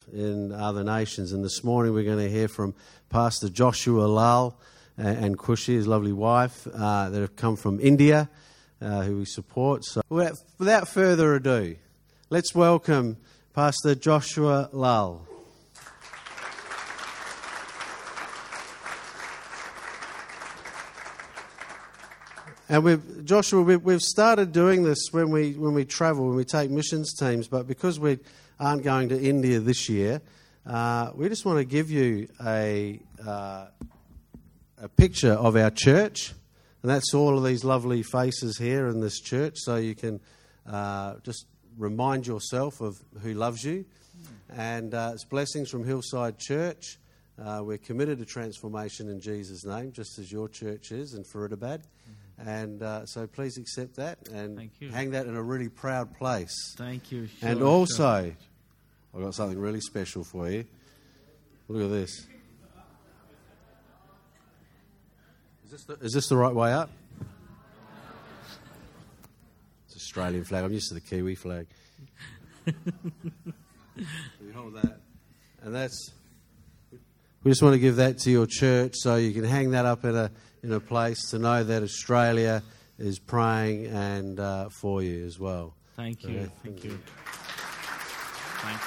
in other nations. And this morning we're going to hear from Pastor Joshua Lal and Kushi, his lovely wife, that have come from India, who we support. So without further ado, let's welcome Pastor Joshua Lal. And we've started doing this when we travel, when we take missions teams. But because we aren't going to India this year, we just want to give you a picture of our church, and that's all of these lovely faces here in this church. So you can just remind yourself of who loves you, and it's blessings from Hillside Church. We're committed to transformation in Jesus' name, just as your church is in Faridabad. And so please accept that and hang that in a really proud place. Thank you. Sure, and also, I've got something really special for you. Look at this. Is this the right way up? It's Australian flag. I'm used to the Kiwi flag. So you hold that. And we just want to give that to your church so you can hang that up in a place to know that Australia is praying and for you as well. Thank you. So, Thank you. Thanks.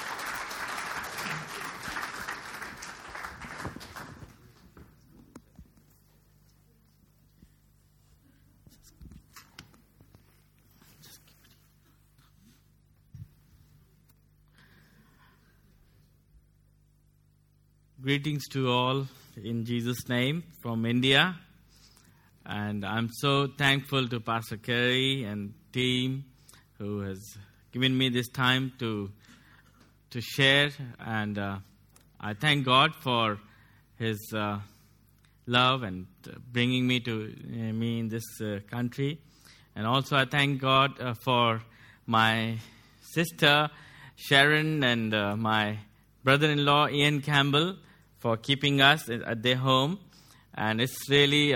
Greetings to all in Jesus' name from India. And I'm so thankful to Pastor Kerry and team who has given me this time to share. And I thank God for His love and bringing me in this country. And also I thank God for my sister Sharon and my brother-in-law Ian Campbell for keeping us at their home. And it's really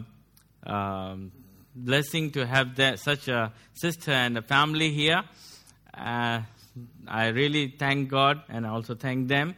blessing to have such a sister and a family here. I really thank God and also thank them.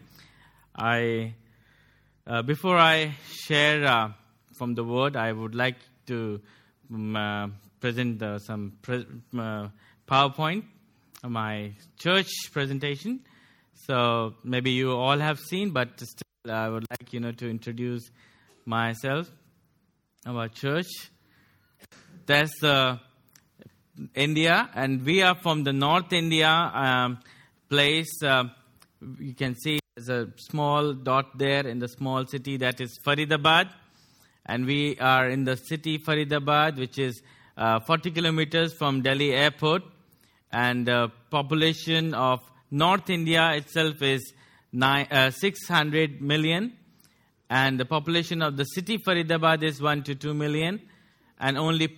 Before I share from the word, I would like to present some PowerPoint, my church presentation. So maybe you all have seen, but still I would like to introduce myself, our church. That's India, and we are from the North India place. You can see there's a small dot there in the small city that is Faridabad, and we are in the city Faridabad, which is 40 kilometers from Delhi airport, and the population of North India itself is 600 million, and the population of the city Faridabad is 1 to 2 million, and only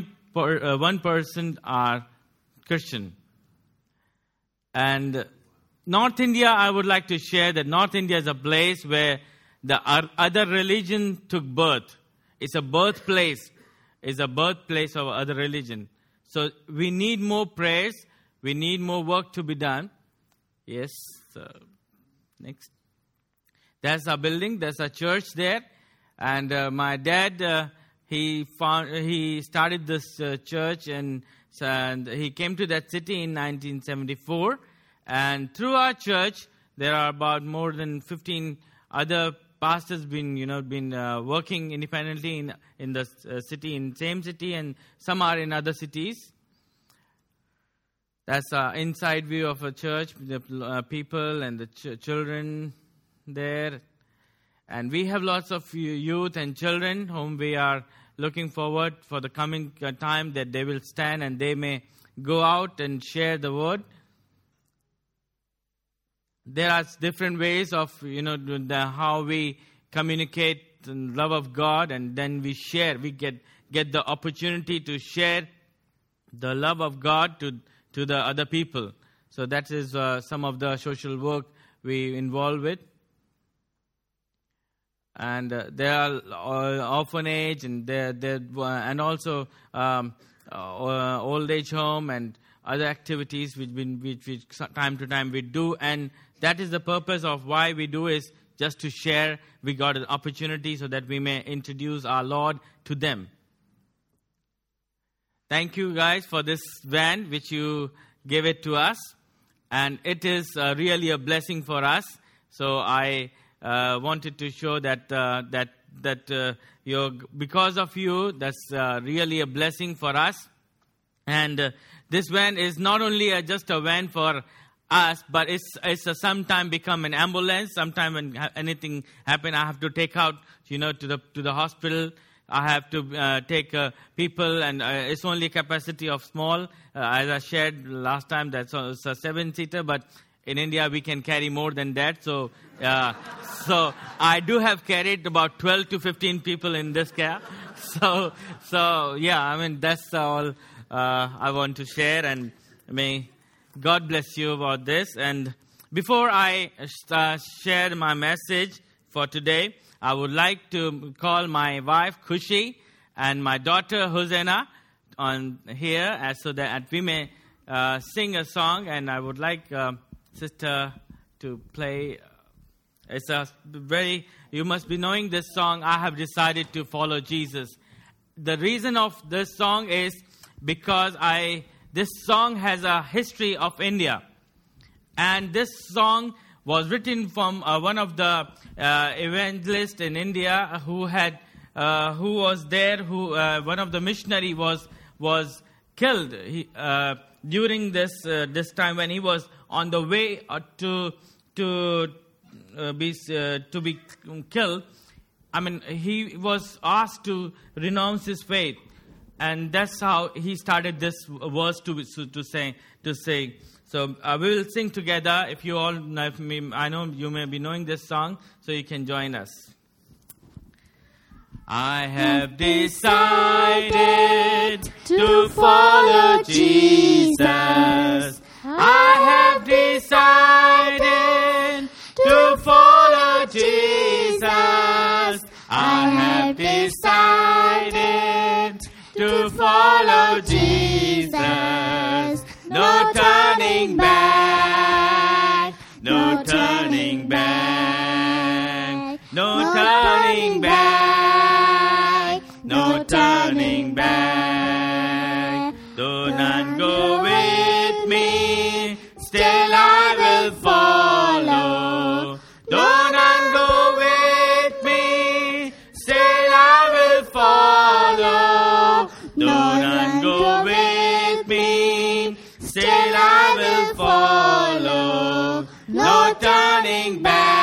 1% are Christian. And North India, I would like to share that North India is a place where the other religion took birth. It's a birthplace. It's a birthplace of other religion. So we need more prayers. We need more work to be done. Yes. Next. There's a building. There's a church there. And my dad, he started this church, and he came to that city in 1974. And through our church, there are about more than 15 other pastors been working independently in the city, in same city, and some are in other cities. That's an inside view of a church, the people and the children there. And we have lots of youth and children whom we are looking forward for the coming time that they will stand and they may go out and share the word. There are different ways of, how we communicate the love of God, and then we share. We get the opportunity to share the love of God to the other people. So that is some of the social work we involve with. And there are orphanage, and and also old age home and other activities which time to time we do. And that is the purpose of why we do, is just to share. We got an opportunity so that we may introduce our Lord to them. Thank you guys for this van which you gave it to us. And it is really a blessing for us. So I wanted to show that because of you, that's really a blessing for us. And this van is not only just a van for us, but it's sometime become an ambulance. Sometime when anything happen, I have to take out, to the hospital. I have to take people, and it's only capacity of small. As I shared last time, that's a 7-seater, but in India we can carry more than that. So I do have carried about 12 to 15 people in this car. So yeah, I mean, that's all I want to share, and may God bless you about this. And before I share my message for today, I would like to call my wife, Kushi, and my daughter, Hosanna, on here so that we may sing a song. And I would like Sister to play. It's you must be knowing this song, I Have Decided to Follow Jesus. The reason of this song is because this song has a history of India. And this song was written from one of the evangelists in India who was there. One of the missionary was killed during this time when he was on the way to be killed. I mean, he was asked to renounce his faith, and that's how he started this verse to say. So we will sing together. If you all know me, I know you may be knowing this song, so you can join us. I have decided to follow Jesus. I have decided to follow Jesus. I have decided to follow Jesus. No turning back, no turning back, no turning back, no turning back. Though none go with me, still I will follow. Though none go with me, still I will follow. Though none go with me, still I will follow. No turning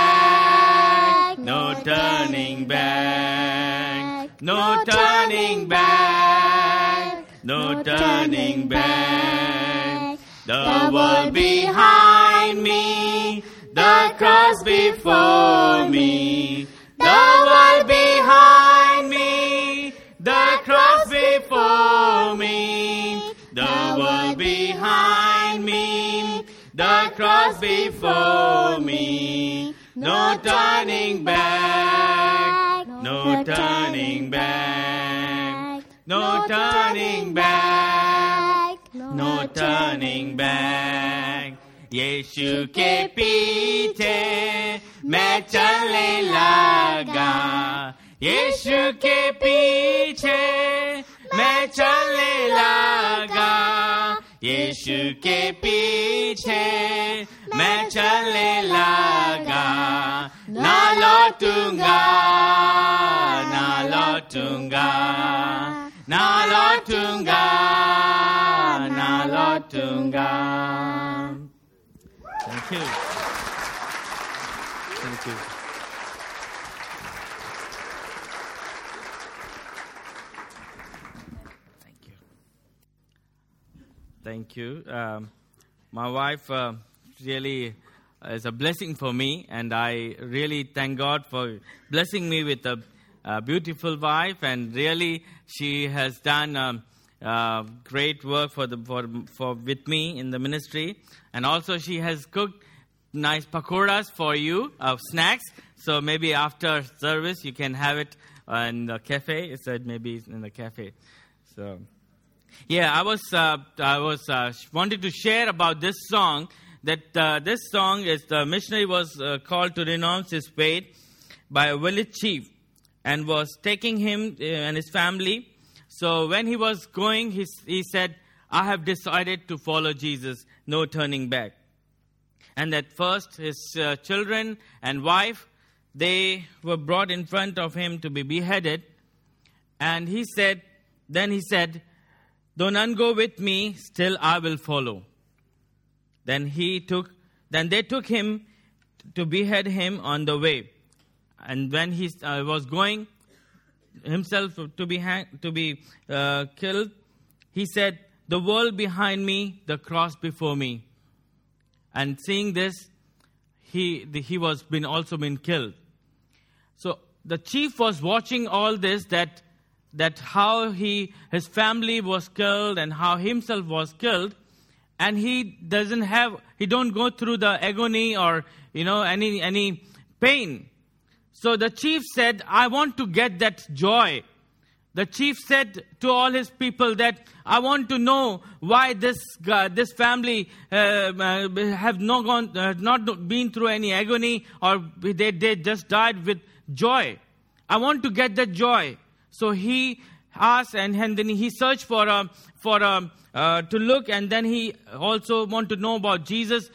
back, no turning back, no turning back, no turning back. The world behind me, the cross before me. The world behind me, the cross before me. The world behind me, the cross before me. No turning back, no turning back, no turning back, no turning back. यीशु के पीछे मैं चलने लगा. यीशु के पीछे मैं चलने लगा. यीशु के पीछे मैं चलने लगा. ना लौटूंगा, ना लौटूंगा, ना लौटूंगा, ना लौटूंगा. Thank you. Thank you. Thank you. My wife really is a blessing for me, and I really thank God for blessing me with a beautiful wife. And really, she has done great work with me in the ministry. And also, she has cooked nice pakoras for you, snacks. So maybe after service, you can have it in the cafe. It said maybe in the cafe. So. Yeah, I was wanted to share about this song that this song is the missionary was called to renounce his faith by a village chief and was taking him and his family. So when he was going, he said, I have decided to follow Jesus, no turning back. And at first, his children and wife, they were brought in front of him to be beheaded. And he said, though none go with me, still I will follow. Then they took him to behead him on the way. And when he was going himself to be killed, he said, the world behind me, the cross before me. And seeing this, he was also been killed. So the chief was watching all this, that how his family was killed and how himself was killed, and he don't go through the agony or any pain. So the chief said, I want to get that joy. The chief said to all his people that I want to know why this family have not been through any agony, or they just died with joy. I want to get that joy. So he asked, and then he searched to look, and then he also want to know about Jesus.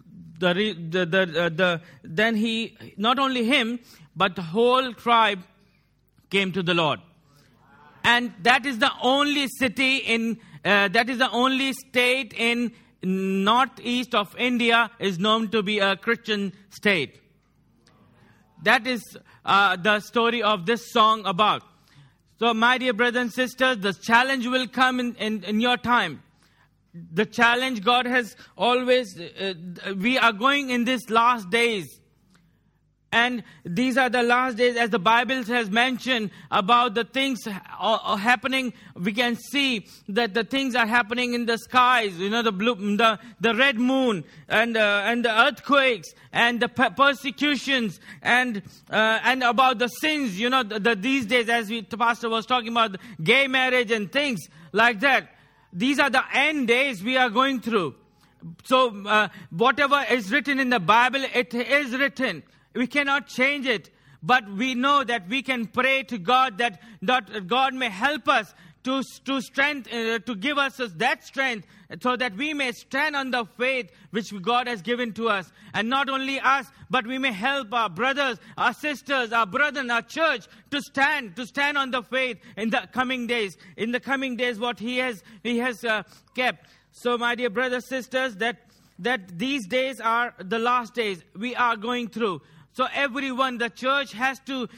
Then he, not only him, but the whole tribe came to the Lord. And that is the only that is the only state in northeast of India is known to be a Christian state. That is the story of this song about. So, my dear brothers and sisters, the challenge will come in your time. The challenge God has always, we are going in these last days. And these are the last days, as the Bible has mentioned about the things happening. We can see that the things are happening in the skies. The red moon and the earthquakes and the persecutions and about the sins. These days, as the pastor was talking about gay marriage and things like that. These are the end days we are going through. So whatever is written in the Bible, it is written. We cannot change it, but we know that we can pray to God that God may help us to strength, to give us that strength, so that we may stand on the faith which God has given to us. And not only us, but we may help our brothers, our sisters, our brethren, our church to stand on the faith in the coming days. In the coming days, what He has kept. So, my dear brothers, sisters, that these days are the last days we are going through. So everyone, the church has to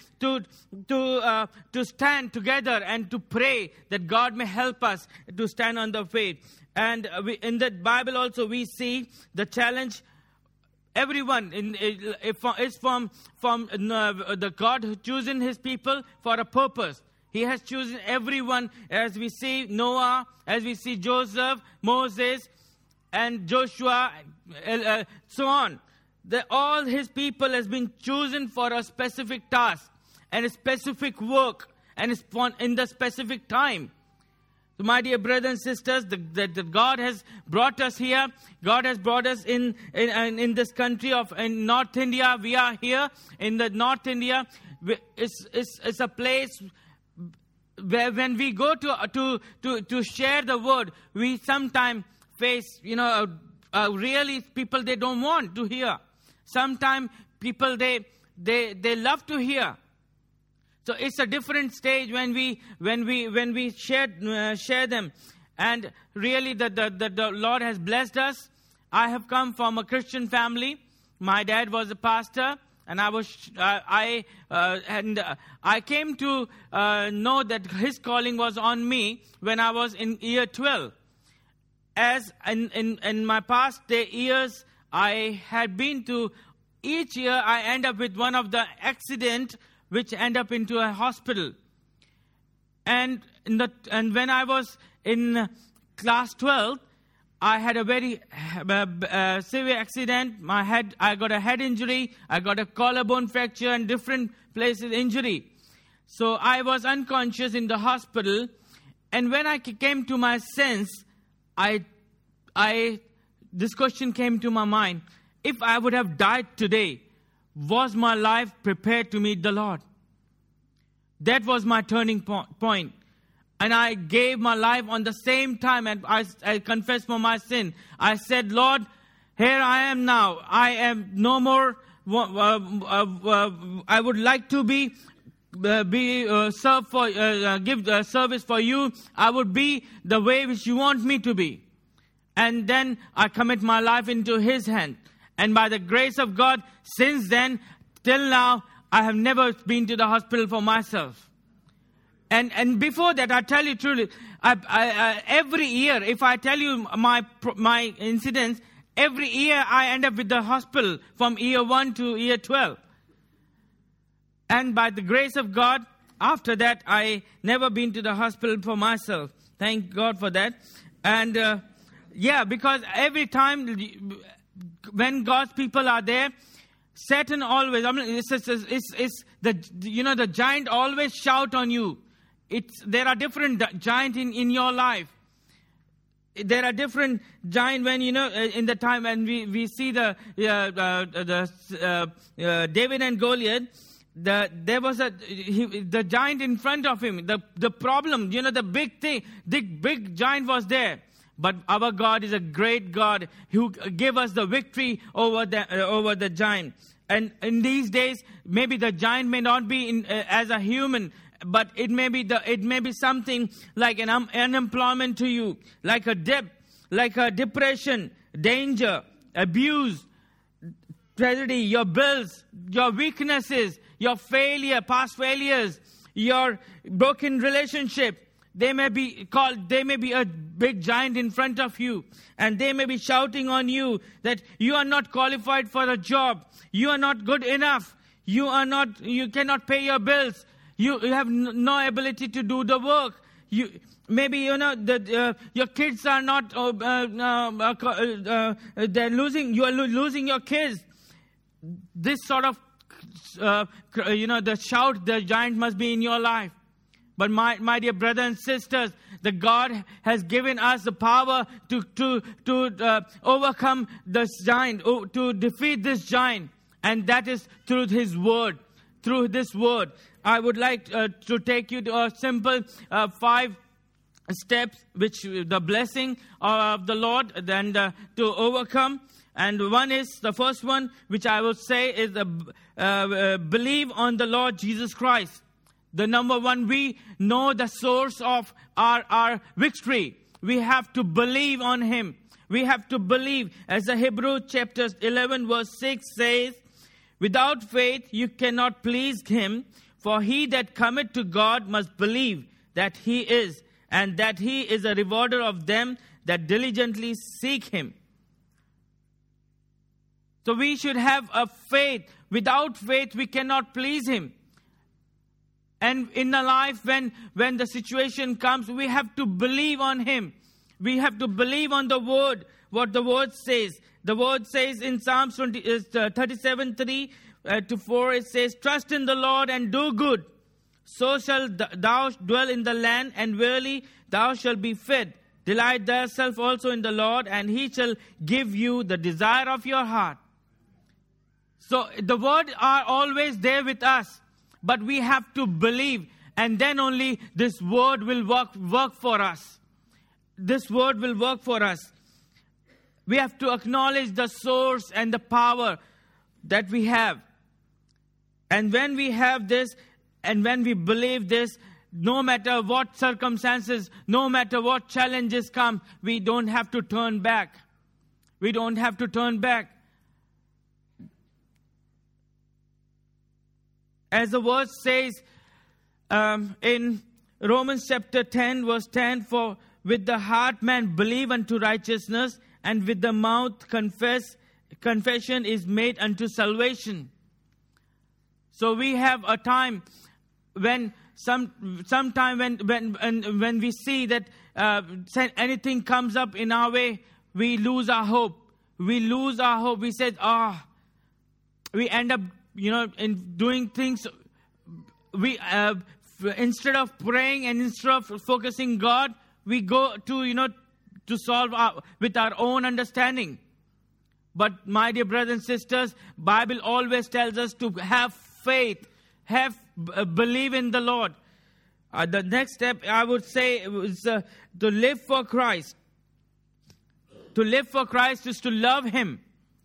stand together and to pray that God may help us to stand on the faith. And in the Bible also we see the challenge. Everyone is from the God who chosen His people for a purpose. He has chosen everyone, as we see Noah, as we see Joseph, Moses, and Joshua, so on. All His people has been chosen for a specific task and a specific work and in the specific time. So, my dear brothers and sisters, that God has brought us here. God has brought us in this country in North India. We are here in the North India. It's a place where when we go to share the word, we sometimes face really people they don't want to hear. Sometimes people they love to hear. So it's a different stage when we share them, and really the Lord has blessed us. I have come from a Christian family. My dad was a pastor, and I came to know that his calling was on me when I was in year 12. As in my past years, I had been to, each year I end up with one of the accident which end up into a hospital. And when I was in class 12, I had a very severe accident. I got a head injury, I got a collarbone fracture and different places injury. So I was unconscious in the hospital, and when I came to my sense, I this question came to my mind. If I would have died today, was my life prepared to meet the Lord? That was my turning point. And I gave my life on the same time, and I confessed for my sin. I said, Lord, here I am now. I am no more. I would like to be serve for give service for you. I would be the way which you want me to be. And then I commit my life into His hand. And by the grace of God, since then till now, I have never been to the hospital for myself. And before that, I tell you truly, I every year, if I tell you my incidents, every year I end up with the hospital from year 1 to year 12. And by the grace of God, after that, I never been to the hospital for myself. Thank God for that. And because every time when God's people are there, Satan always, it's the giant always shout on you. There are different giants in your life. There are different giants when, in the time when we see the David and Goliath, there was the giant in front of him. The problem, the big thing, the big giant was there. But our God is a great God who gave us the victory over the giant. And in these days, maybe the giant may not be as a human, but it may be something like an unemployment to you, like a debt, like a depression, danger, abuse, tragedy, your bills, your weaknesses, your past failures, your broken relationship. They may be a big giant in front of you, and they may be shouting on you that you are not qualified for a job, you are not good enough, you cannot pay your bills, you have no ability to do the work. Your kids are not. They're losing. You are losing your kids. This sort of, the shout, the giant must be in your life. But my dear brothers and sisters, the God has given us the power to overcome this giant, to defeat this giant, and that is through His word. Through this word, I would like to take you to a simple 5 steps, which the blessing of the Lord, then to overcome. And the first one, which I will say is believe on the Lord Jesus Christ. The number one, we know the source of our victory. We have to believe on Him. We have to believe. As the Hebrews chapter 11 verse 6 says, without faith you cannot please Him, for he that cometh to God must believe that He is, and that He is a rewarder of them that diligently seek Him. So we should have a faith. Without faith we cannot please Him. And in the life, when the situation comes, we have to believe on Him. We have to believe on the Word, what the Word says. The Word says in Psalms 37:3 to 4, it says, trust in the Lord and do good. So shall thou dwell in the land, and verily thou shalt be fed. Delight thyself also in the Lord, and He shall give you the desire of your heart. So the Word are always there with us. But we have to believe, and then only this word will work for us. This word will work for us. We have to acknowledge the source and the power that we have. And when we have this, and when we believe this, no matter what circumstances, no matter what challenges come, we don't have to turn back. We don't have to turn back. As the word says in Romans chapter 10, verse 10, for with the heart man believe unto righteousness, and with the mouth confession is made unto salvation. So we have a time when sometime when we see that anything comes up in our way, we lose our hope. We lose our hope. We said, we end up in doing things, we instead of praying and instead of focusing God, we go to solve with our own understanding. But my dear brothers and sisters, Bible always tells us to have faith, believe in the Lord. The next step I would say is to live for Christ. To live for Christ is to love Him.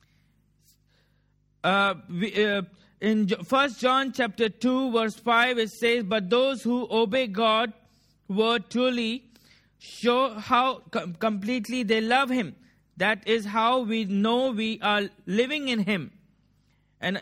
In 1 John chapter 2 verse 5 it says, "But those who obey God's word truly show how completely they love Him. That is how we know we are living in Him." So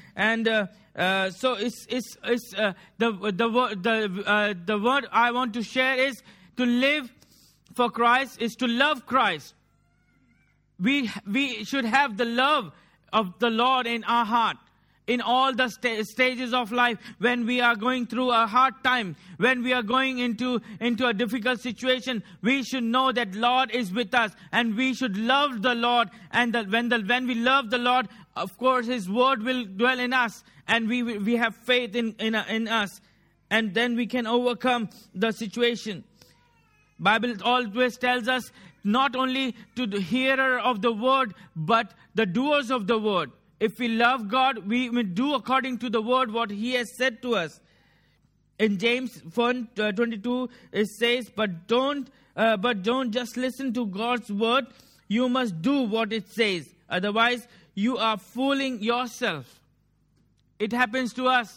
the word I want to share is to live for Christ is to love Christ. We should have the love of the Lord in our heart. In all the stages of life, when we are going through a hard time, when we are going into a difficult situation, we should know that Lord is with us, and we should love the Lord. And when we love the Lord, of course, His word will dwell in us, and we have faith in us, and then we can overcome the situation. Bible always tells us not only to the hearer of the word, but the doers of the word. If we love God, we will do according to the word what He has said to us. In James 1:22, it says, "But don't just listen to God's word. You must do what it says. Otherwise, you are fooling yourself." It happens to us.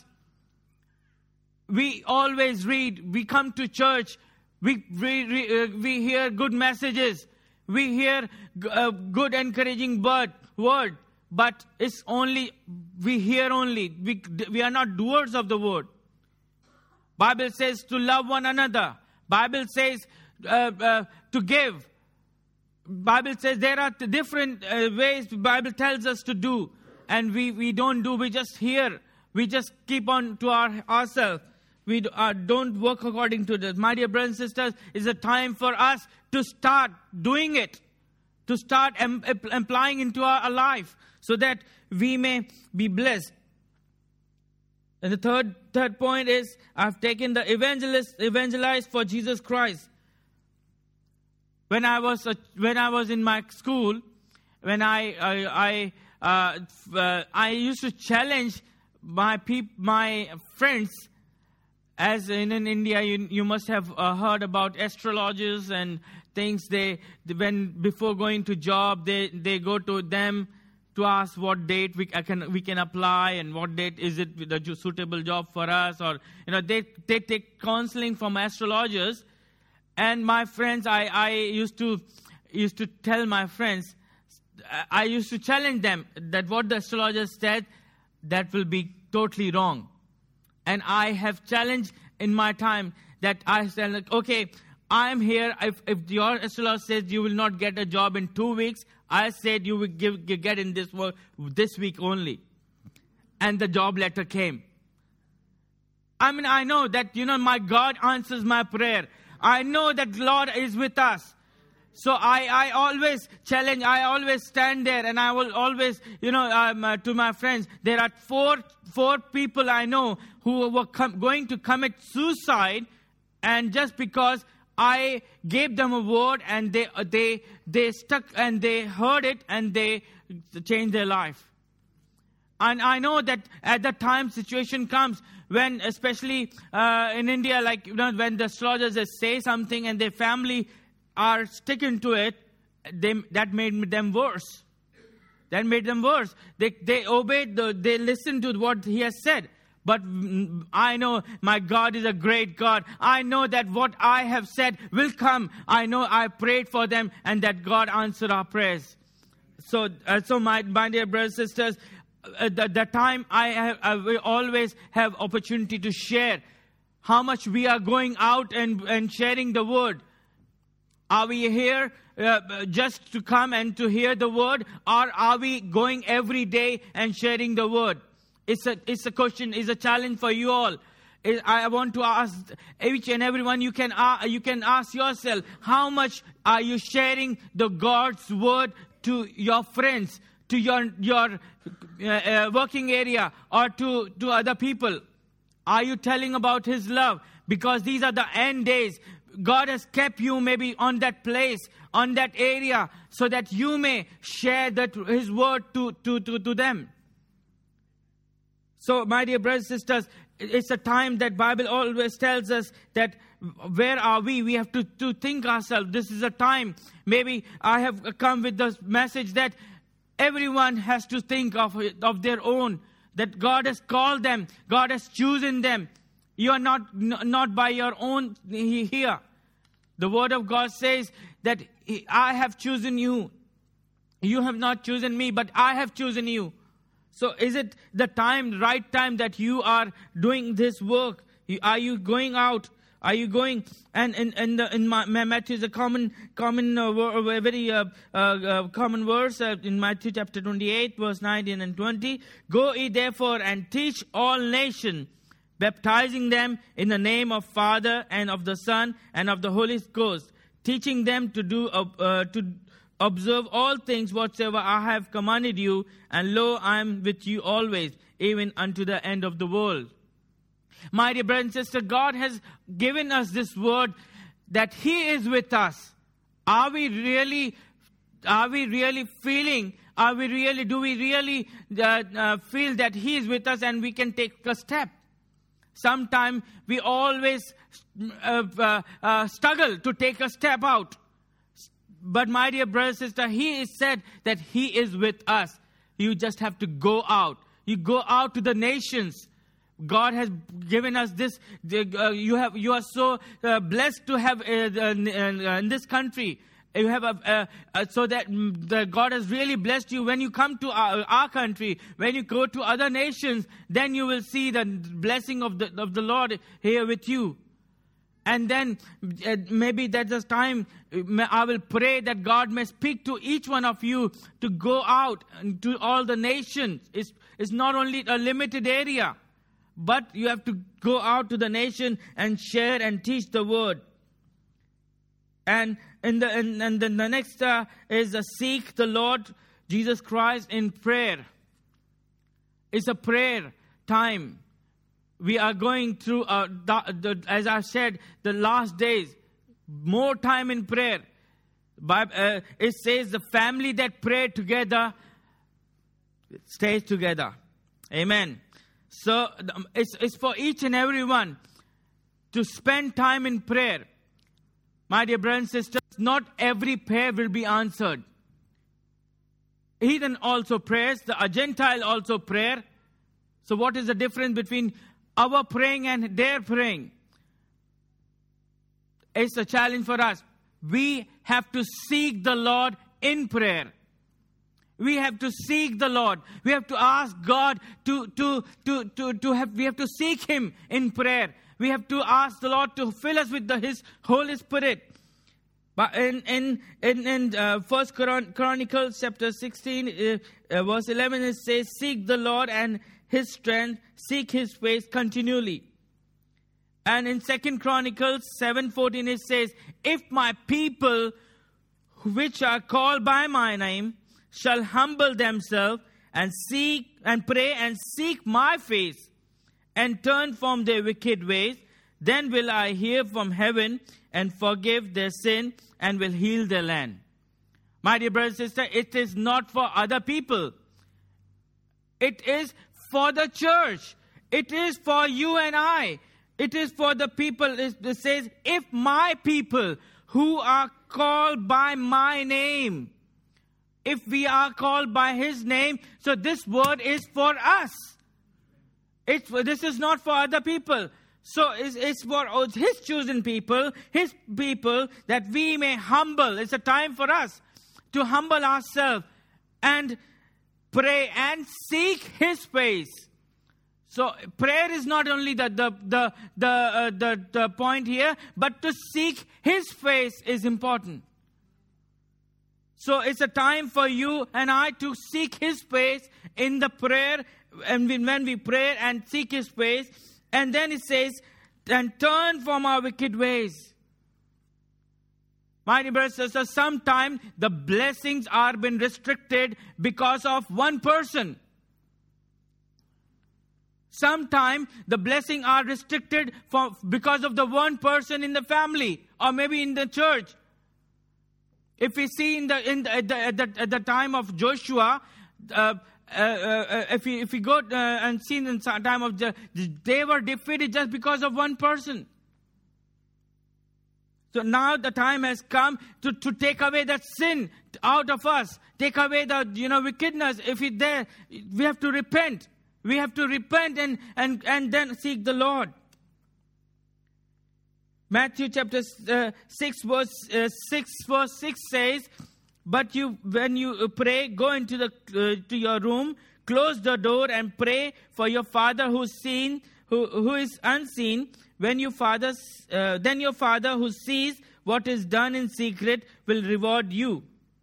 We always read. We come to church. We hear good messages. We hear good encouraging word. But it's only, we hear only. We are not doers of the word. Bible says to love one another. Bible says to give. Bible says there are different ways Bible tells us to do. And we don't do, we just hear. We just keep on to ourselves. We don't work according to this. My dear brothers and sisters, it's a time for us to start doing it. To start applying into our life, so that we may be blessed. And the third point is, I've taken the evangelize for Jesus Christ. When I was in my school, when I used to challenge my friends. As in India, you must have heard about astrologers and things. Before going to job, they go to them to ask what date we can apply, and what date is it the suitable job for us, or they take counseling from astrologers. And my friends, I used to tell my friends, I used to challenge them that what the astrologers said, that will be totally wrong. And I have challenged in my time that I said, like, okay, I'm here. If your astrologer says you will not get a job in 2 weeks, I said you will get in this work this week only. And the job letter came. I mean, I know that, my God answers my prayer. I know that Lord is with us. So I always challenge, I always stand there, and I will always, to my friends, there are four people I know who were going to commit suicide, and just because I gave them a word, and they stuck, and they heard it, and they changed their life. And I know that at the time situation comes when, especially in India, like, when the astrologers say something and their family are sticking to it, that made them worse. That made them worse. They obeyed, they listened to what he has said. But I know my God is a great God. I know that what I have said will come. I know I prayed for them, and that God answered our prayers. So my dear brothers and sisters, the time I will always have opportunity to share how much we are going out and sharing the word. Are we here just to come and to hear the word, or are we going every day and sharing the word? It's a question, it's a challenge for you all. I want to ask each and everyone, you can ask yourself, how much are you sharing the God's word to your friends, to your working area, or to other people? Are you telling about His love? Because these are the end days. God has kept you maybe on that place, on that area, so that you may share His word to them. So, my dear brothers and sisters, it's a time that Bible always tells us that where are we? We have to think ourselves. This is a time. Maybe I have come with this message that everyone has to think of their own. That God has called them. God has chosen them. You are not by your own here. The Word of God says that I have chosen you. You have not chosen me, but I have chosen you. So is it the right time that you are doing this work? Are you going out? Are you going? And in Matthew is a very common verse in Matthew chapter 28, verse 19 and 20. Go ye therefore and teach all nations, baptizing them in the name of Father and of the Son and of the Holy Ghost, teaching them to observe all things whatsoever I have commanded you, and lo, I am with you always, even unto the end of the world. My dear brother and sister, God has given us this word that He is with us. Do we really feel that He is with us and we can take a step? Sometimes we always struggle to take a step out. But my dear brother and sister, He is said that He is with us. You just have to go out. You go out to the nations. God has given us this. You are so blessed to have in this country. You have so that God has really blessed you. When you come to our country, when you go to other nations, then you will see the blessing of the Lord here with you. And then maybe that's the time I will pray that God may speak to each one of you to go out to all the nations. It's not only a limited area, but you have to go out to the nation and share and teach the word. And the next is seek the Lord Jesus Christ in prayer. It's a prayer time. We are going through, as I said, the last days. More time in prayer. It says the family that pray together stays together. Amen. So it's for each and every one to spend time in prayer. My dear brothers and sisters, not every prayer will be answered. Heathen also prays. The Gentile also pray. So what is the difference between our praying and their praying? It's a challenge for us. We have to seek the Lord in prayer. We have to seek the Lord. We have to ask God we have to seek Him in prayer. We have to ask the Lord to fill us with His Holy Spirit. But in 1 Chronicles chapter 16, verse 11, it says, seek the Lord and His strength, seek His face continually. And in 2 Chronicles 7:14, it says, if my people which are called by my name shall humble themselves and seek and pray and seek my face and turn from their wicked ways, then will I hear from heaven and forgive their sin and will heal their land. My dear brother and sister, it is not for other people. It is for the church. It is for you and I. It is for the people. It says, if my people who are called by my name, if we are called by His name, so this word is for us. This is not for other people. So it's for His chosen people, His people, that we may humble. It's a time for us to humble ourselves and pray and seek His face. So prayer is not only the point here, but to seek His face is important. So it's a time for you and I to seek His face in the prayer, and when we pray and seek His face, and then it says, and turn from our wicked ways. My dear brothers and sisters, sometimes the blessings are been restricted because of one person. Sometimes the blessing are restricted because of the one person in the family or maybe in the church. If we see at the time of Joshua, if we go and see in the time of they were defeated just because of one person. So now the time has come to take away that sin out of us, take away the wickedness. If it's there, we have to repent. We have to repent and then seek the Lord. Matthew chapter 6 verse 6 says, "But when you pray, go into to your room, close the door, and pray for your Father who is unseen. Then your Father who sees what is done in secret will reward you."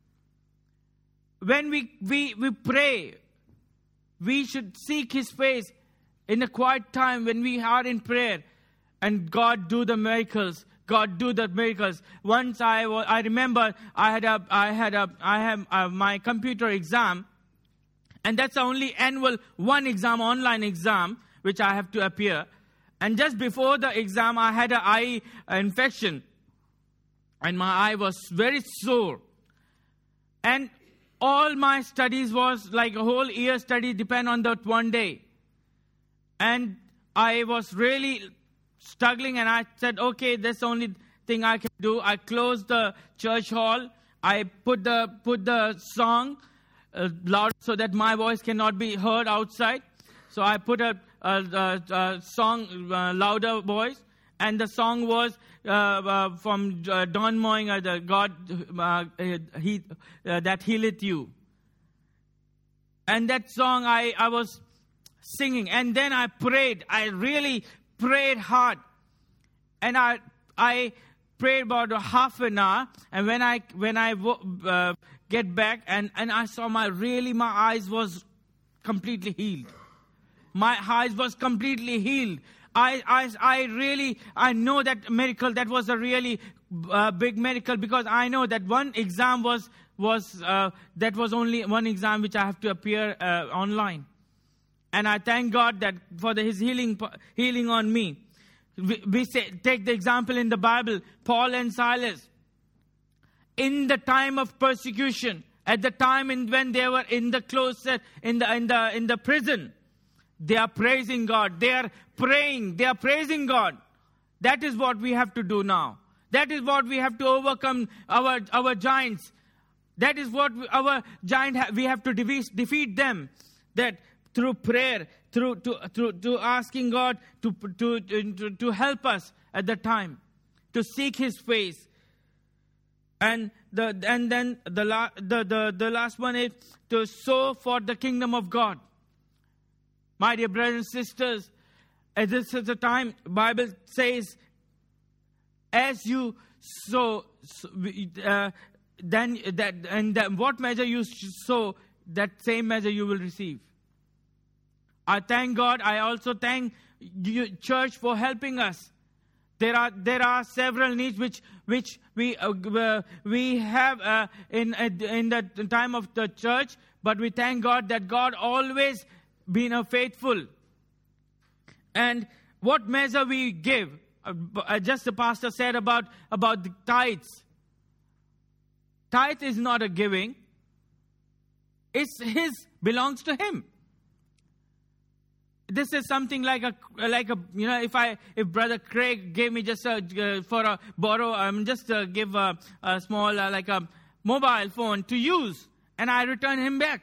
When we pray, we should seek His face in a quiet time when we are in prayer, and God do the miracles. God do the miracles. Once I remember I have my computer exam, and that's the only annual one exam, online exam, which I have to appear. And just before the exam, I had an eye infection, and my eye was very sore. And all my studies was like a whole year study depend on that one day. And I was really struggling, and I said, okay, that's the only thing I can do. I closed the church hall. I put the song loud so that my voice cannot be heard outside. So I put a song louder voice, and the song was from Don Moing, the God that healeth you. And that song I was singing, and then I prayed. I really prayed hard, and I prayed about half an hour. And when I get back, and I saw my eyes was completely healed. My eyes was completely healed. I know that miracle. That was a really big miracle, because I know that one exam was only one exam which I have to appear online. And I thank God that for His healing on me. We take the example in the Bible, Paul and Silas. In the time of persecution, at the time when they were in the closet, in the prison, they are praising God. They are praying. They are praising God. That is what we have to do now. That is what we have to overcome our giants. That is what our giant we have to defeat them. That through prayer, through asking God to help us at the time, to seek His face. And then the last one is to sow for the kingdom of God. My dear brothers and sisters, at this is the time, Bible says, as you sow, then what measure you sow, that same measure you will receive. I thank God. I also thank you, church, for helping us. There are several needs which we have in the time of the church, but we thank God that God always been faithful. And what measure we give, just the pastor said about the tithes. Tithe is not a giving. It's His, belongs to Him. This is something like a if Brother Craig gave me just give a small like a mobile phone to use, and I return him back.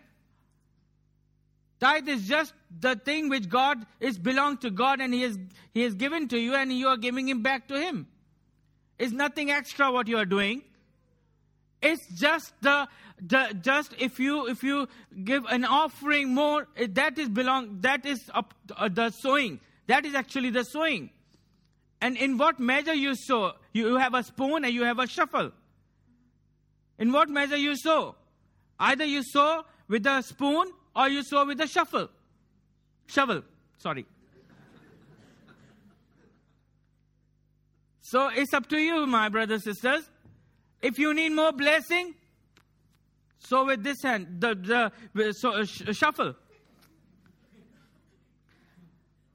Tithe is just the thing which God is belong to God, and He has given to you, and you are giving Him back to Him. It's nothing extra what you are doing. It's just if you give an offering more, that is the sowing. That is actually the sowing. And in what measure you sow, you have a spoon and you have a shovel. In what measure you sow? Either you sow with a spoon or you sow with a shovel. So it's up to you, my brothers and sisters. If you need more blessing, sow with this hand, shuffle.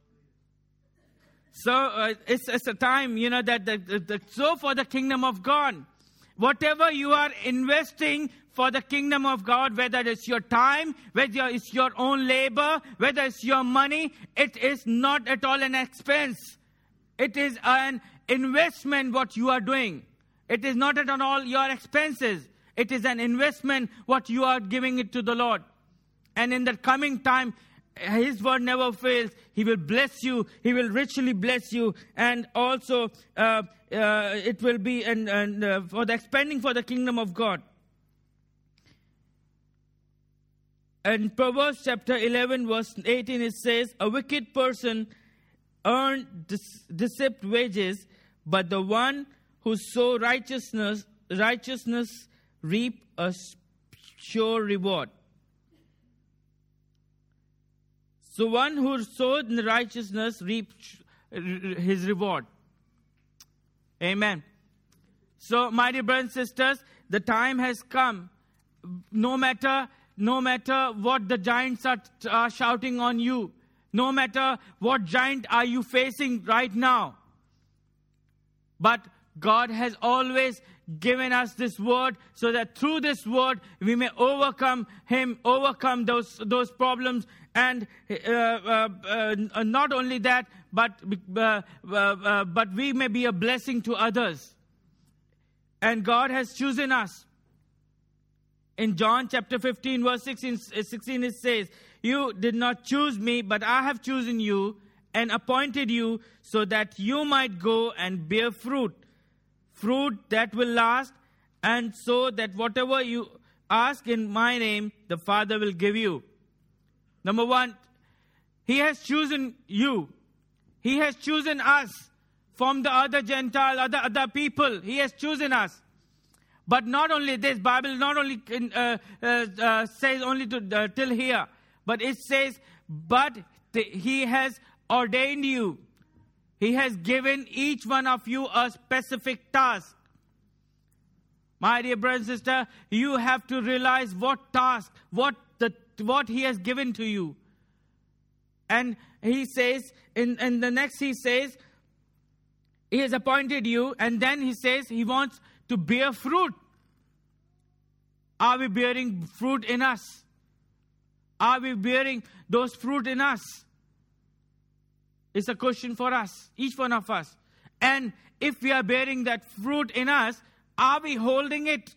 So it's a time, that so for the kingdom of God, whatever you are investing for the kingdom of God, whether it's your time, whether it's your own labor, whether it's your money, it is not at all an expense. It is an investment what you are doing. It is not at all your expenses. It is an investment what you are giving it to the Lord. And in the coming time, His word never fails. He will bless you. He will richly bless you. And also, it will be for the expanding for the kingdom of God. In Proverbs chapter 11, verse 18, it says, "A wicked person earns deceived wages, but the one who sows righteousness reap a sure reward." So one who sowed in righteousness reaps his reward. Amen. So, my dear brothers and sisters, the time has come. No matter what the giants are shouting on you, no matter what giant are you facing right now, but God has always given us this word so that through this word we may overcome those problems. And not only that, but we may be a blessing to others. And God has chosen us. In John chapter 15, verse 16, it says, "You did not choose me, but I have chosen you and appointed you so that you might go and bear fruit that will last, and so that whatever you ask in my name, the Father will give you." Number one, He has chosen you. He has chosen us from the other Gentile, other people. He has chosen us. But not only this, Bible not only says only till here, but it says, but He has ordained you. He has given each one of you a specific task. My dear brother and sister, you have to realize what task, what He has given to you. And He says, in the next He says, He has appointed you, and then He says He wants to bear fruit. Are we bearing fruit in us? Are we bearing those fruit in us? It's a question for us, each one of us. And if we are bearing that fruit in us, are we holding it?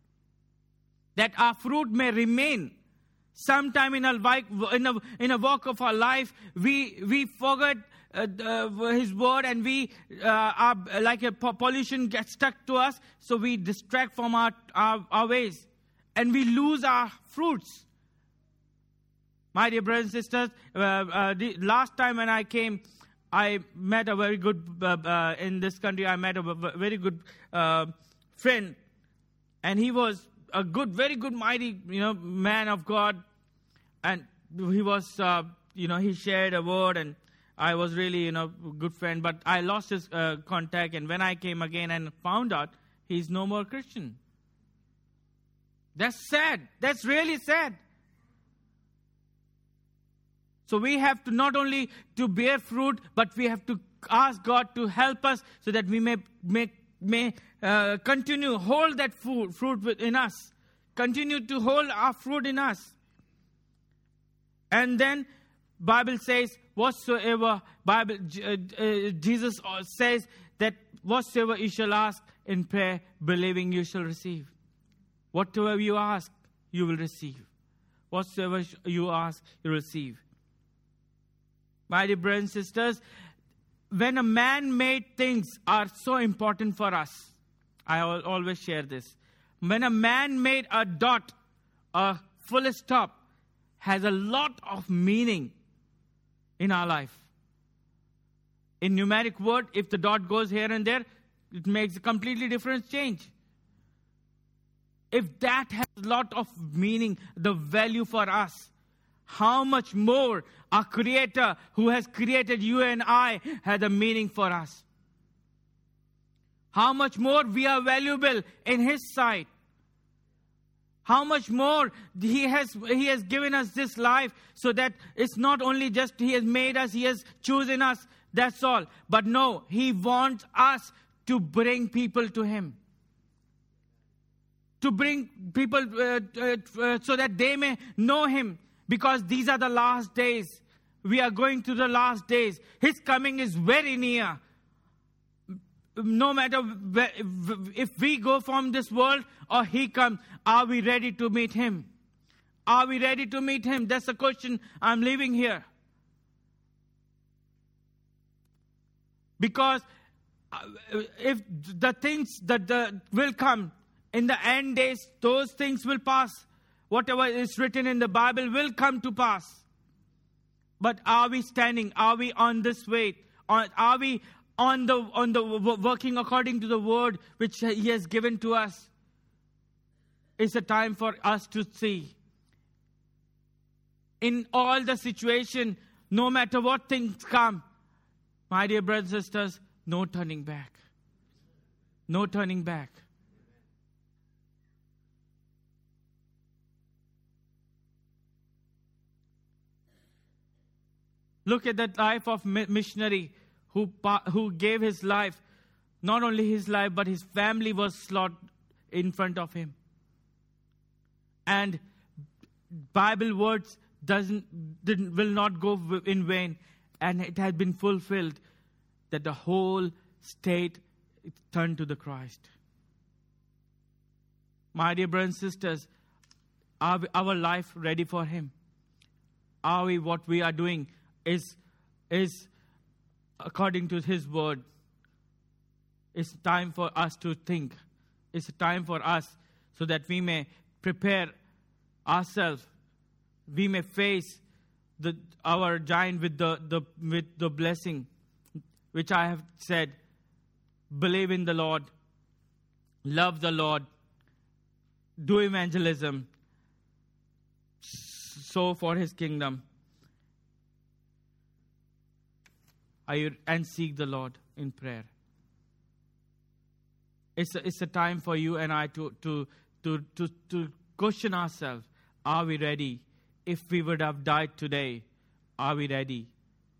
That our fruit may remain. Sometime in a walk of our life, we forget His word, and we are like a pollution gets stuck to us, so we distract from our ways, and we lose our fruits. My dear brothers and sisters, the last time when I came, I met a very good, in this country, I met a very good friend. And he was a good, very good, mighty, man of God. And he was, he shared a word, and I was really, a good friend. But I lost his contact. And when I came again and found out he's no more Christian. That's sad. That's really sad. So we have to not only to bear fruit, but we have to ask God to help us so that we may continue hold that fruit within us, continue to hold our fruit in us. And then Bible says whatsoever Jesus says that whatsoever you shall ask in prayer, believing you shall receive. Whatever you ask, you will receive. Whatsoever you ask, you receive. My dear brothers and sisters, when a man-made things are so important for us, I always share this. When a man-made a dot, a full stop, has a lot of meaning in our life. In numeric word, if the dot goes here and there, it makes a completely different change. If that has a lot of meaning, the value for us, how much more our Creator who has created you and I has a meaning for us. How much more we are valuable in His sight. How much more He has given us this life so that it's not only just He has made us, He has chosen us. That's all. But no, He wants us to bring people to Him. To bring people so that they may know Him. Because these are the last days. We are going to the last days. His coming is very near. No matter if we go from this world or He comes, are we ready to meet Him? Are we ready to meet Him? That's the question I'm leaving here. Because if the things that will come in the end days, those things will pass. Whatever is written in the Bible will come to pass. But are we standing? Are we on this way? Are we on the working according to the word which He has given to us? It's a time for us to see. In all the situation, no matter what things come, my dear brothers and sisters, no turning back. No turning back. Look at that life of missionary who gave his life. Not only his life, but his family was slaughtered in front of him. And Bible words will not go in vain. And it has been fulfilled that the whole state turned to the Christ. My dear brothers and sisters, are our life ready for Him? Are we what we are doing is according to His word? It's time for us to think. It's time for us so that we may prepare ourselves. We may face our giant with the blessing, which I have said. Believe in the Lord, love the Lord, do evangelism, sow for His kingdom, and seek the Lord in prayer. It's a time for you and I to question ourselves. Are we ready? If we would have died today, are we ready?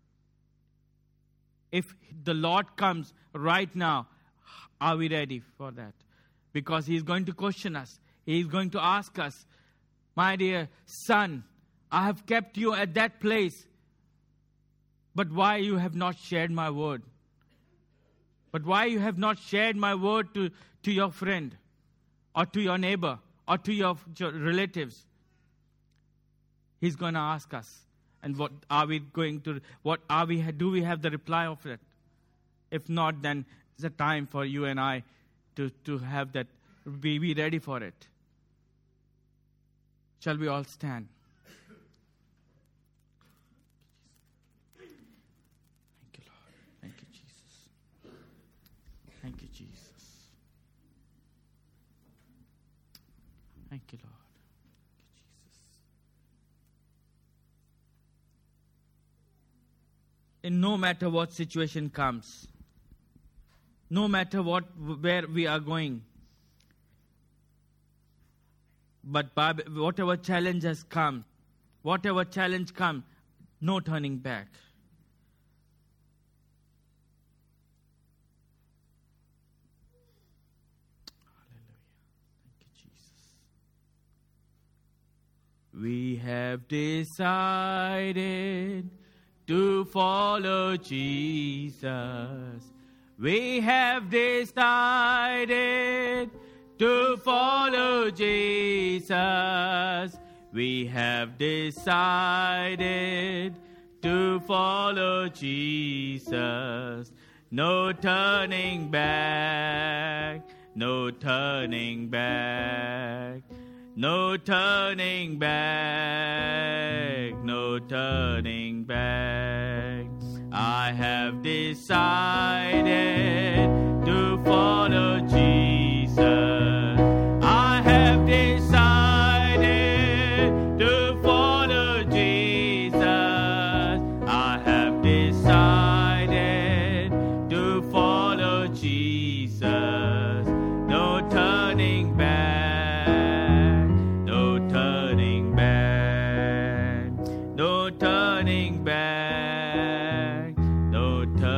If the Lord comes right now, are we ready for that? Because He is going to question us. He is going to ask us, my dear son, I have kept you at that place, but why you have not shared my word? But why you have not shared my word to your friend or to your neighbor or to your relatives? He's going to ask us. And what are we going to, do we have the reply of it? If not, then it's a time for you and I to have that, be ready for it. Shall we all stand? Thank you, Lord. Thank you, Jesus. Thank you, Jesus. Thank you, Lord. And no matter what situation comes, no matter where we are going, but whatever challenge has come, no turning back. Hallelujah. Thank you, Jesus. We have decided to follow Jesus. We have decided to follow Jesus. We have decided to follow Jesus. No turning back, no turning back. No turning back, no turning back. I have decided to follow Jesus. I have decided to follow Jesus. I have decided to follow Jesus. No turning back. No turning back, no turning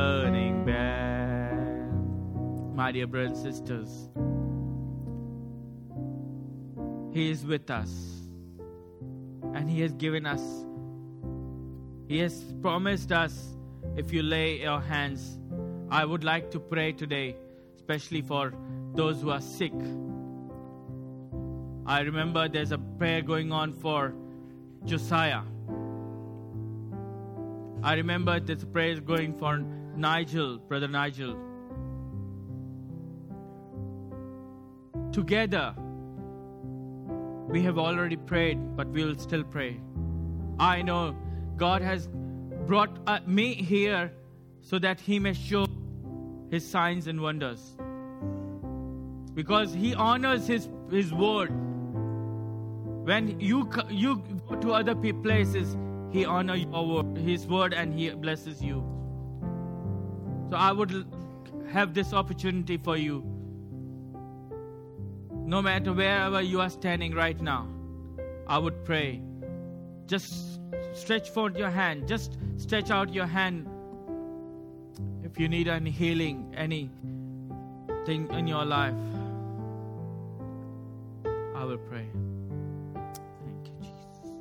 my dear brothers and sisters. He is with us. And He has given us. He has promised us, if you lay your hands. I would like to pray today, especially for those who are sick. I remember there's a prayer going on for Josiah. I remember there's a prayer going for Nigel, Brother Nigel. Together, we have already prayed, but we will still pray. I know God has brought me here so that He may show His signs and wonders. Because He honors His word. When you go to other places, He honors His word, and He blesses you. So I would have this opportunity for you. No matter wherever you are standing right now, I would pray. Just stretch forth your hand. Just stretch out your hand. If you need any healing, anything in your life, I will pray. Thank you, Jesus.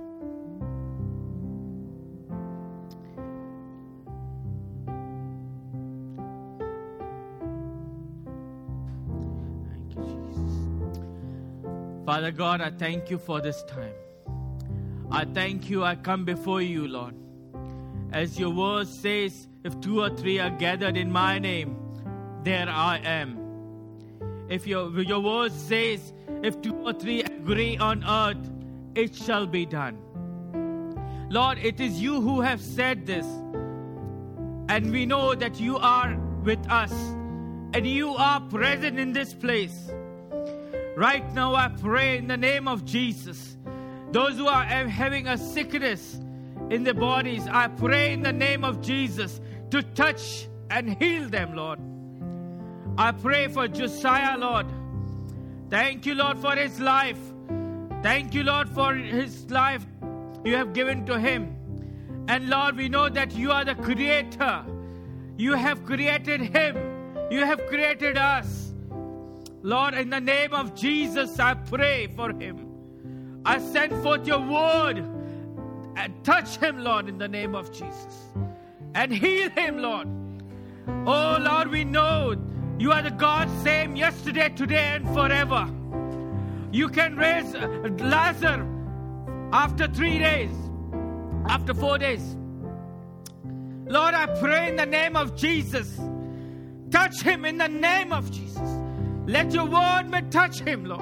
Thank you, Jesus. Father God, I thank you for this time. I thank you. I come before you, Lord. As your word says, if 2 or 3 are gathered in my name, there I am. If your word says, if 2 or 3 agree on earth, it shall be done. Lord, it is you who have said this. And we know that you are with us. And you are present in this place. Right now I pray in the name of Jesus. Those who are having a sickness in their bodies, I pray in the name of Jesus to touch and heal them, Lord. I pray for Josiah, Lord. Thank you, Lord, for his life. Thank you, Lord, for his life you have given to him. And Lord, we know that you are the creator. You have created him. You have created us. Lord, in the name of Jesus, I pray for him. I send forth your word and touch him, Lord, in the name of Jesus. And heal him, Lord. Oh, Lord, we know you are the God same yesterday, today, and forever. You can raise Lazarus after 3 days, after 4 days. Lord, I pray in the name of Jesus. Touch him in the name of Jesus. Let your word may touch him, Lord.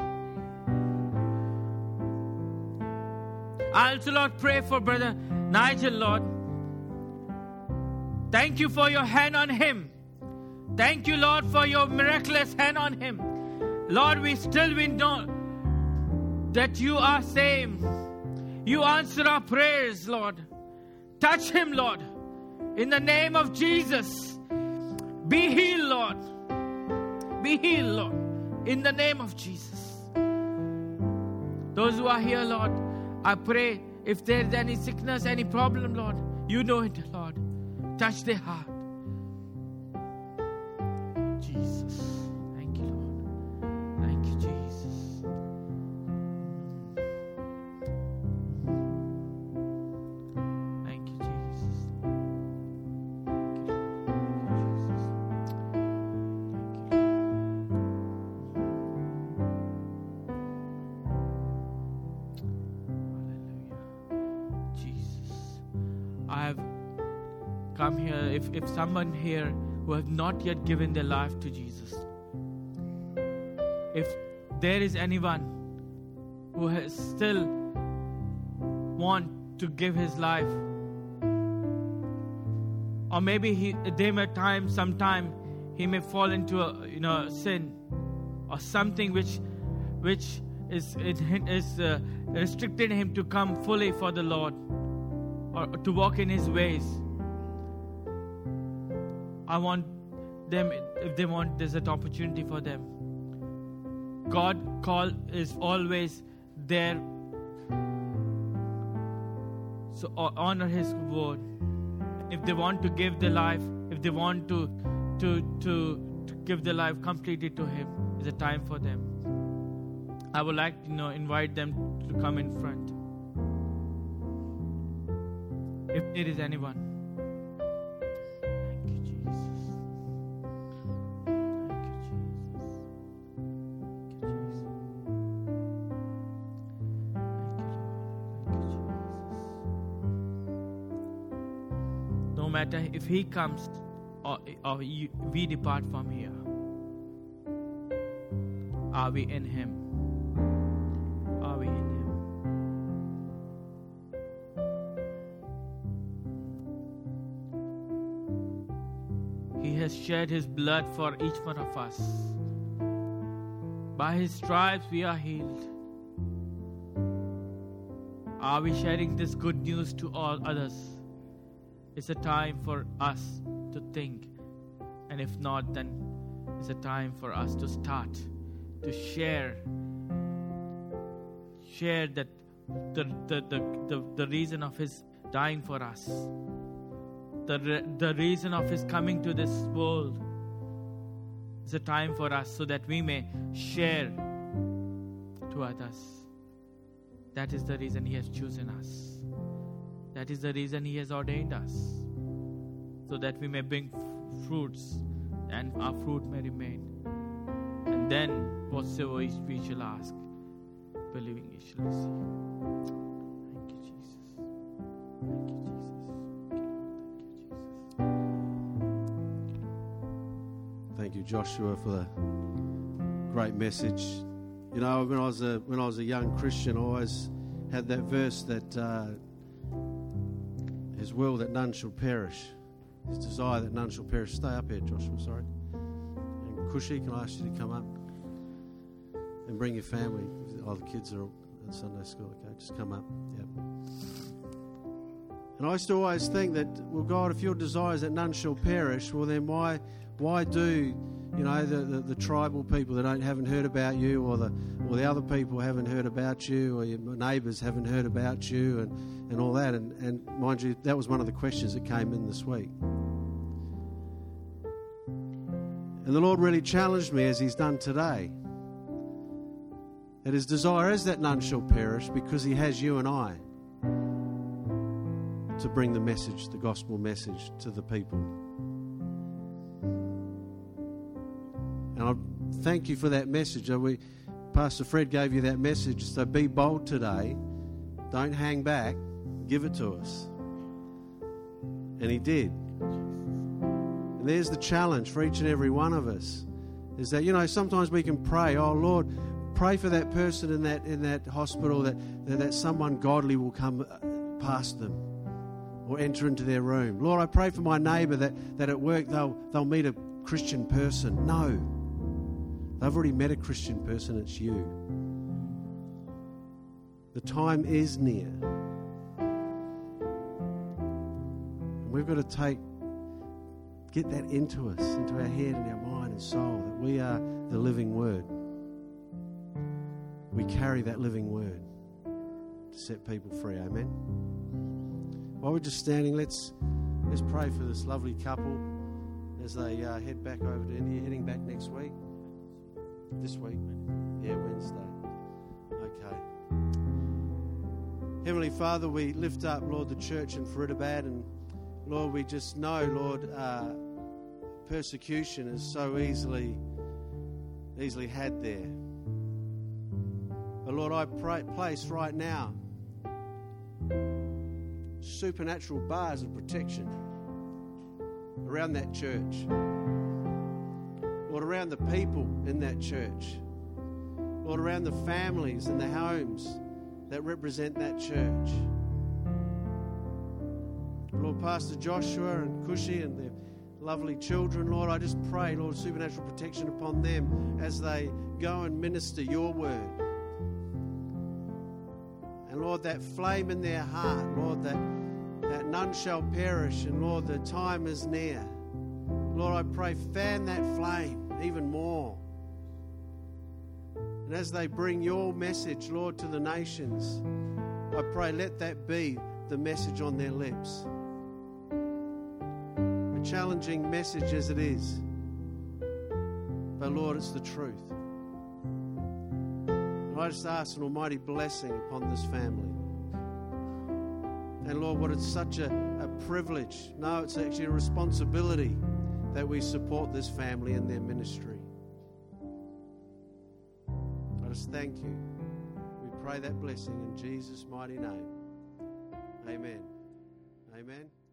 I also, Lord, pray for Brother Nigel, Lord. Thank you for your hand on him. Thank you, Lord, for your miraculous hand on him. Lord, we know that you are same. You answer our prayers, Lord. Touch him, Lord. In the name of Jesus. Be healed, Lord. Be healed, Lord. In the name of Jesus. Those who are here, Lord, I pray if there's any sickness, any problem, Lord, you know it, Lord. Touch their heart. Jesus. Thank you, Lord. Thank you, Jesus. Thank you, Jesus. Thank you, Jesus. Hallelujah. Jesus. I have come here, if someone here who have not yet given their life to Jesus, if there is anyone who has still want to give his life, or maybe sometime he may fall into a sin or something which is restricting him to come fully for the Lord or to walk in his ways. I want them, if they want, there's an opportunity for them. God call is always there. So honor his word. If they want to give their life, if they want to give their life completely to Him. It's a time for them. I would like to invite them to come in front. If there is anyone. Thank you, Jesus. Thank you, Jesus. Thank you, Jesus. Thank you, Lord. Thank you, Jesus. No matter if He comes or we depart from here, are we in Him? Are we in Him? He has shed His blood for each one of us. By His stripes we are healed. Are we sharing this good news to all others? It's a time for us to think. And if not, then it's a time for us to start to share that the reason of His dying for us, the reason of His coming to this world. It's a time for us so that we may share to others. That is the reason He has chosen us. That is the reason He has ordained us, so that we may bring fruits and our fruit may remain. And then whatsoever we shall ask, believing we shall receive. Thank you, Jesus. Thank you, Jesus. Thank you, Joshua, for the great message. You know, when I was a young Christian, I always had that verse that His will that none shall perish, His desire that none shall perish. Stay up here, Joshua, sorry. And Kushi, can I ask you to come up and bring your family? Oh, the kids are at Sunday school. Okay, just come up. Yep. And I used to always think that, well, God, if your desire is that none shall perish, well, then why do the tribal people that haven't heard about you, or the other people haven't heard about you, or your neighbours haven't heard about you, and all that. And mind you, that was one of the questions that came in this week. And the Lord really challenged me, as He's done today, that His desire is that none shall perish, because He has you and I to bring the message, the gospel message, to the people. And I thank you for that message. Pastor Fred gave you that message. So be bold today. Don't hang back. Give it to us. And He did. And there's the challenge for each and every one of us. Is that, sometimes we can pray, oh Lord, pray for that person in that hospital that someone godly will come past them or enter into their room. Lord, I pray for my neighbour that at work they'll meet a Christian person. No. They've already met a Christian person. It's you. The time is near. And we've got to get that into us, into our head and our mind and soul, that we are the living Word. We carry that living Word to set people free. Amen. While we're just standing, let's pray for this lovely couple as they head back over to India, heading back next week. This week? Yeah, Wednesday. Okay. Heavenly Father, we lift up, Lord, the church in Faridabad, and Lord, we just know, Lord, persecution is so easily had there. But Lord, I place right now supernatural bars of protection around that church. Lord, around the people in that church. Lord, around the families and the homes that represent that church. Lord, Pastor Joshua and Kushi and their lovely children, Lord, I just pray, Lord, supernatural protection upon them as they go and minister your word. And Lord, that flame in their heart, Lord, that none shall perish, and Lord, the time is near. Lord, I pray, fan that flame even more. And as they bring your message, Lord, to the nations, I pray, let that be the message on their lips. A challenging message as it is. But Lord, it's the truth. And I just ask an almighty blessing upon this family. And Lord, what it's such a privilege. No, it's actually a responsibility that we support this family in their ministry. I just thank you. We pray that blessing in Jesus' mighty name. Amen. Amen.